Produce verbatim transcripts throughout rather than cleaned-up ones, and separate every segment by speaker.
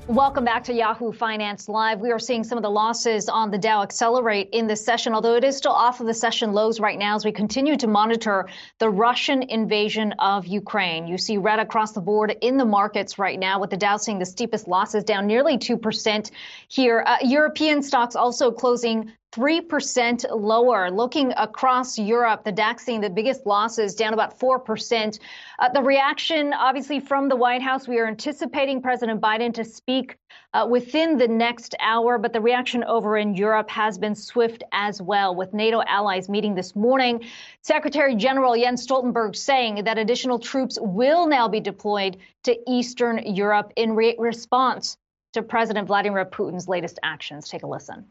Speaker 1: Welcome back to Yahoo Finance Live. We are seeing some of the losses on the Dow accelerate in this session, although it is still off of the session lows right now as we continue to monitor the Russian invasion of Ukraine. You see red across the board in the markets right now, with the Dow seeing the steepest losses, down nearly two percent here. Uh, European stocks also closing three percent lower. Looking across Europe, the DAX seeing the biggest losses, down about four percent. Uh, the reaction, obviously, from the White House, we are anticipating President Biden to speak uh, within the next hour, but the reaction over in Europe has been swift as well, with NATO allies meeting this morning. Secretary General Jens Stoltenberg saying that additional troops will now be deployed to Eastern Europe in re- response to President Vladimir Putin's latest actions. Take a listen.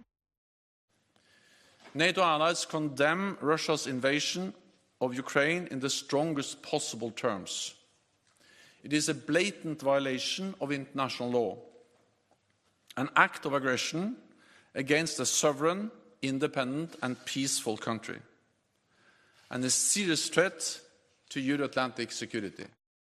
Speaker 2: NATO allies condemn Russia's invasion of Ukraine in the strongest possible terms. It is a blatant violation of international law, an act of aggression against a sovereign, independent and peaceful country, and a serious threat to Euro-Atlantic security.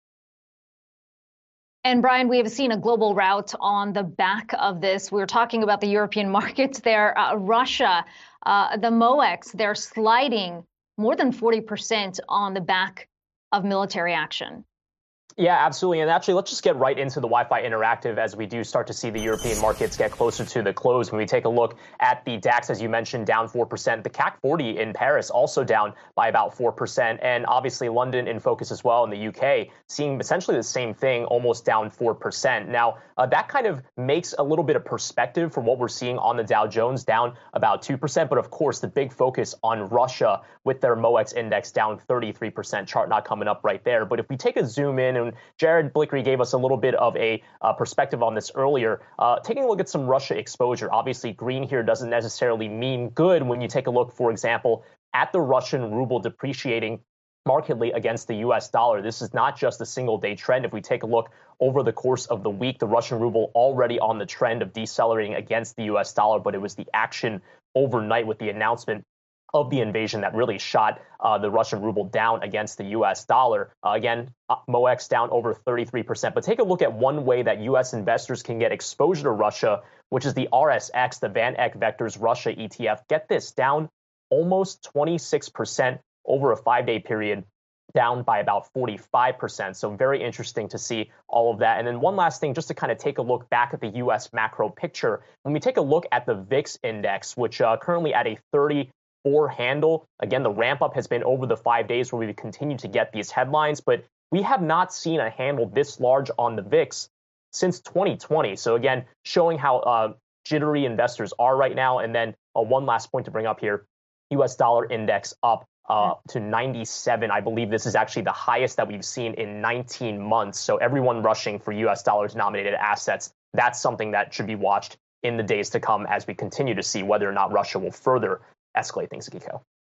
Speaker 1: And Brian, we have seen a global rout on the back of this. We were talking about the European markets there. Uh, Russia, uh, the MOEX, they're sliding more than forty percent on the back of military action.
Speaker 3: Yeah, absolutely. And actually, let's just get right into the Wi-Fi Interactive as we do start to see the European markets get closer to the close. When we take a look at the DAX, as you mentioned, down four percent. The C A C forty in Paris also down by about four percent. And obviously London in focus as well in the U K, seeing essentially the same thing, almost down four percent. Now, uh, that kind of makes a little bit of perspective from what we're seeing on the Dow Jones, down about two percent. But of course, the big focus on Russia with their MOEX index down thirty-three percent. Chart not coming up right there. But if we take a zoom in, and Jared Blickery gave us a little bit of a uh, perspective on this earlier. Uh, taking a look at some Russia exposure, obviously green here doesn't necessarily mean good when you take a look, for example, at the Russian ruble depreciating markedly against the U S dollar. This is not just a single day trend. If we take a look over the course of the week, the Russian ruble already on the trend of decelerating against the U S dollar, but it was the action overnight with the announcement of the invasion that really shot uh, the Russian ruble down against the U S dollar. Uh, again, uh, MOEX down over thirty-three percent. But take a look at one way that U S investors can get exposure to Russia, which is the R S X, the Van Eck Vectors Russia E T F. Get this, down almost twenty-six percent over a five-day period, down by about forty-five percent. So very interesting to see all of that. And then one last thing, just to kind of take a look back at the U S macro picture. When we take a look at the V I X index, which uh, currently at a thirty Four handle. Again, the ramp up has been over the five days where we've continued to get these headlines, but we have not seen a handle this large on the V I X since twenty twenty. So again, showing how uh, jittery investors are right now. And then uh, one last point to bring up here, U S dollar index up uh, to ninety-seven. I believe this is actually the highest that we've seen in nineteen months. So everyone rushing for U S dollar denominated assets. That's something that should be watched in the days to come as we continue to see whether or not Russia will further escalate things, Akiko.